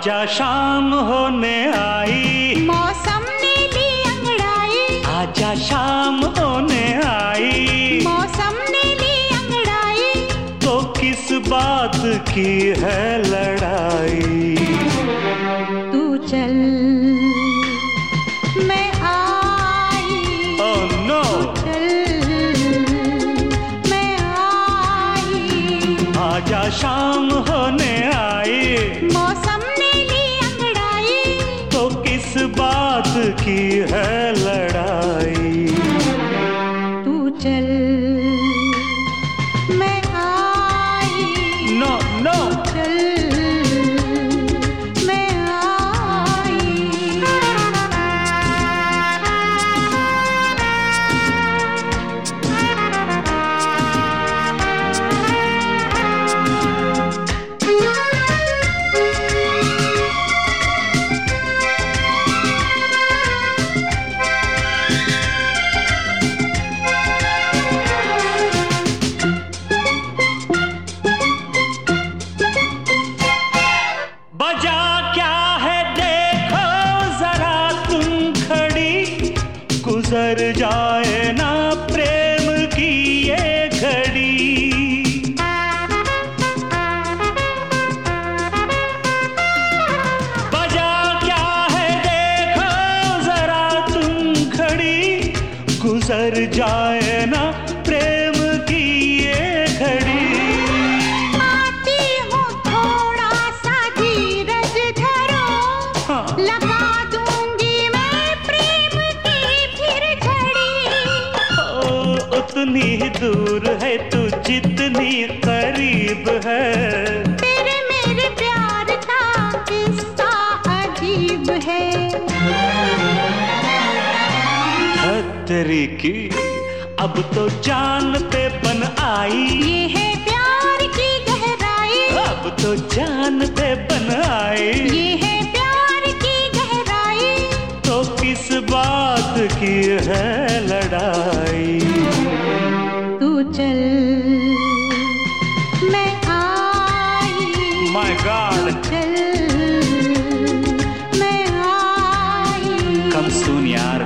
आजा शाम होने आई, मौसम ने ली अंगड़ाई। आजा शाम होने आई, मौसम ने ली अंगड़ाई। तो किस बात की है लड़ाई? तू चल मैं आई। ओह नो, मैं आई। आजा शाम होने आई, मौसम ने ली अंगड़ाई। तो किस बात की है लड़ाई? तू चल मैं आई। नो नो, चल मैं आई। बजा क्या है देखो जरा तुम खड़ी, गुजर जाए ना प्रेम की ये घड़ी। बजा क्या है देखो जरा तुम खड़ी, गुजर जाए ना प्रेम की ये घड़ी। लगा दूंगी मैं प्रेम की फिर घड़ी। ओ, उतनी ही दूर है तू जितनी करीब है, तेरे मेरे प्यार का किस्सा अजीब है। तेरी की अब तो जान पे बन आई, ये है प्यार की गहराई। अब तो जान पे बन आई, ये है प्यार की गहराई। तो किस बात की है लड़ाई? तू चल मैं आई। माय गॉड, चल मैं आई। कम सून यार।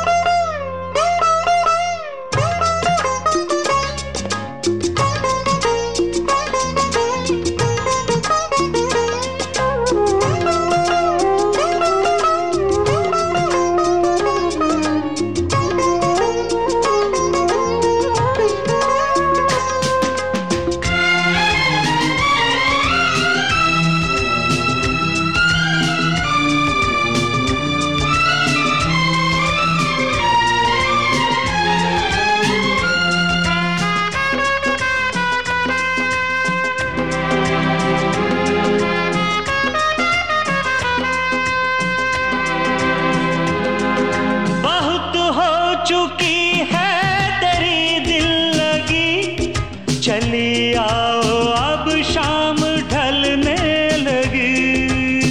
चुकी है तेरी दिल लगी, चली आओ अब शाम ढलने लगी।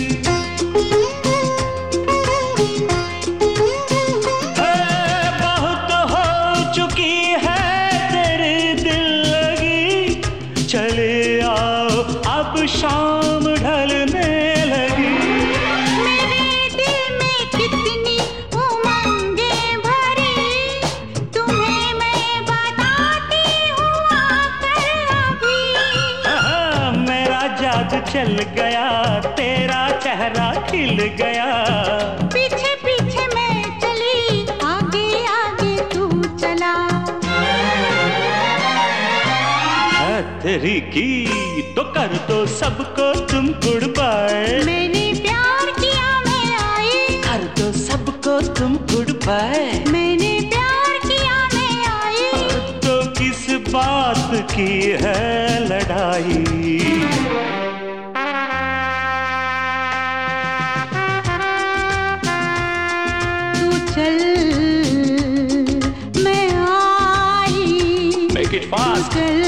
बहुत हो चुकी है तेरी दिल लगी, चले आओ अब शाम ढलने लगी। चल गया तेरा चेहरा खिल गया, पीछे पीछे मैं चली आगे आगे तू चला। तेरी की तो कर दो सबको तुम गुड बाय। मैंने प्यार किया मैं आई, कर दो सबको तुम गुड बाय। मैंने प्यार किया मैं आई। तो किस बात की है लड़ाई? चल मैं आई। Make it fast. चल